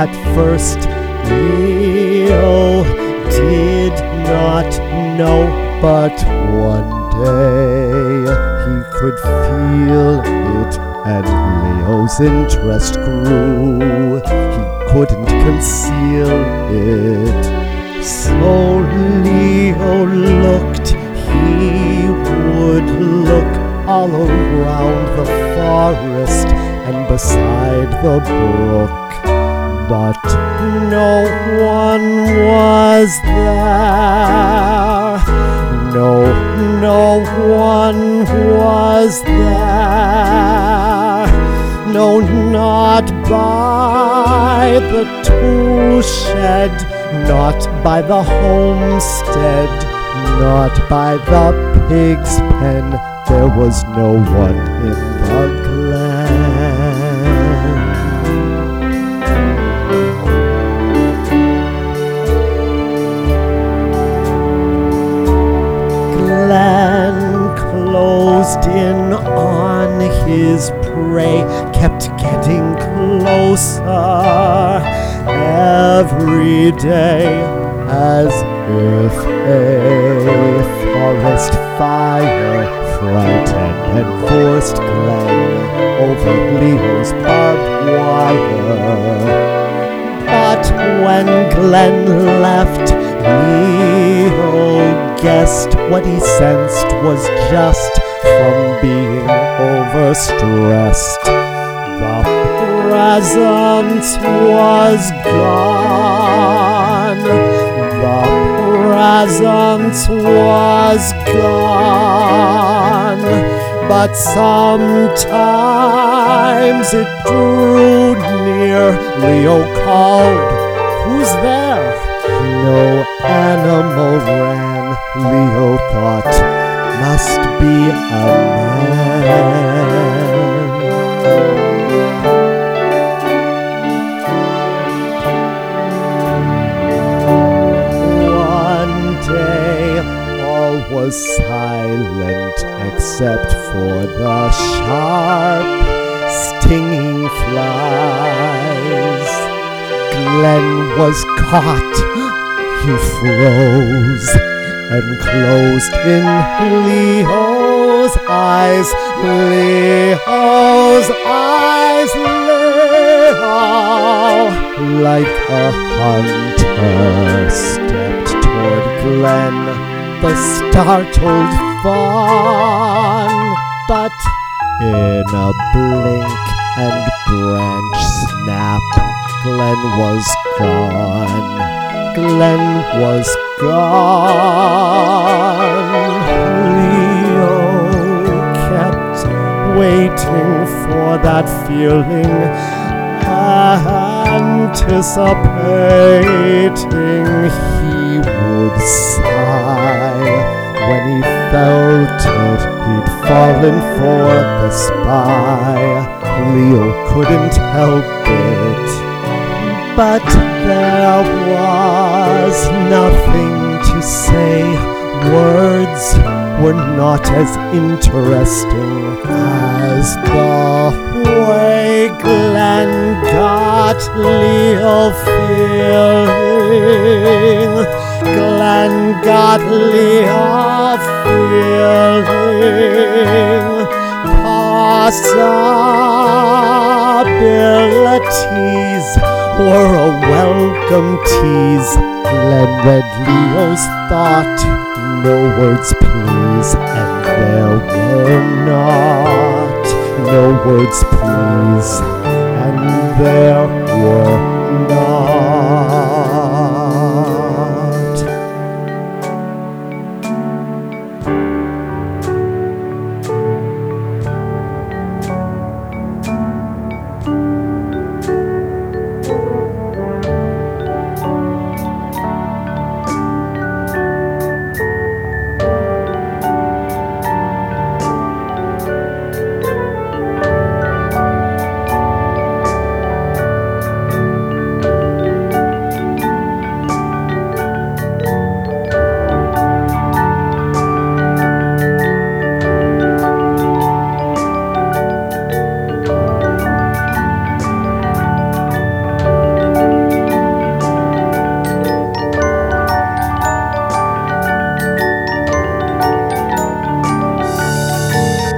At first, Leo did not know, but one day he could feel it, and Leo's interest grew. He couldn't conceal it. So Leo looked, he would look all around the forest and beside the brook, but no one was there. No one was there. No, not by the tool shed, not by the homestead, not by the pig's pen. There was no one in the glen. Glen closed in on his prey, kept getting closer every day, as if a forest fire frightened and forced Glen over Leo's barbed wire. But when Glen left, Leo guessed what he sensed was just from being overstressed. The presence was gone. The presence was gone. But sometimes it drew near. Leo called, "Who's there?" No animal ran. Leo thought, "Must be a man." One day all was silent except for the sharp, stinging flies. Glen was caught. He froze and closed in Leo's eyes. Leo's eyes, Leo, like a hunter, stepped toward Glen, the startled fawn. But in a blink and branch snap, Glen was gone. Glen was gone. Leo kept waiting for that feeling, anticipating he would sigh. When he felt it, he'd fallen for the spy. Leo couldn't help it. But there was nothing to say. Words were not as interesting as the way Glen got Leo feeling. Glen got Leo feeling possibilities were a welcome tease. Glen read Leo's thought, no words please, and there were not no words please, and there were not